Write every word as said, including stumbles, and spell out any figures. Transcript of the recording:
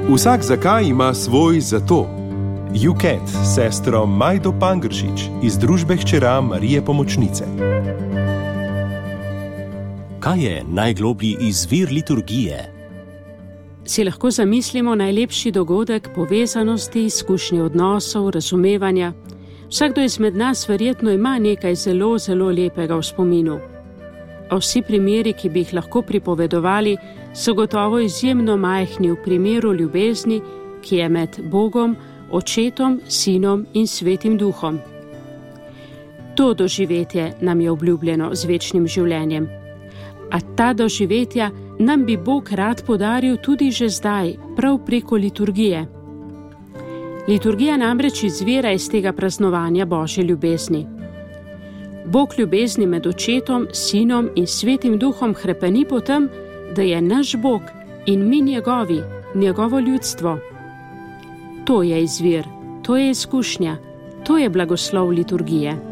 Vsak zakaj ima svoj zato. U K E T, sestro Majdo Pangršič iz družbe hčera Marije Pomočnice. Kaj je najgloblji izvir liturgije? Si lahko zamislimo najlepši dogodek povezanosti, izkušnje odnosov, razumevanja. Vsakdo izmed nas verjetno ima nekaj zelo, zelo lepega v spominu. A vsi primeri, ki bi jih lahko pripovedovali, so gotovo izjemno majhni v primeru ljubezni, ki je med Bogom, Očetom, Sinom in Svetim Duhom. To doživetje nam je obljubljeno z večnim življenjem. A ta doživetja nam bi Bog rad podaril tudi že zdaj, prav preko liturgije. Liturgija namreč izvira iz tega praznovanja Božje ljubezni. Bog ljubezni med Očetom, Sinom in Svetim Duhom hrepeni po tem, da je naš Bog in mi njegovi, njegovo ljudstvo. To je izvir, to je izkušnja, to je blagoslov liturgije.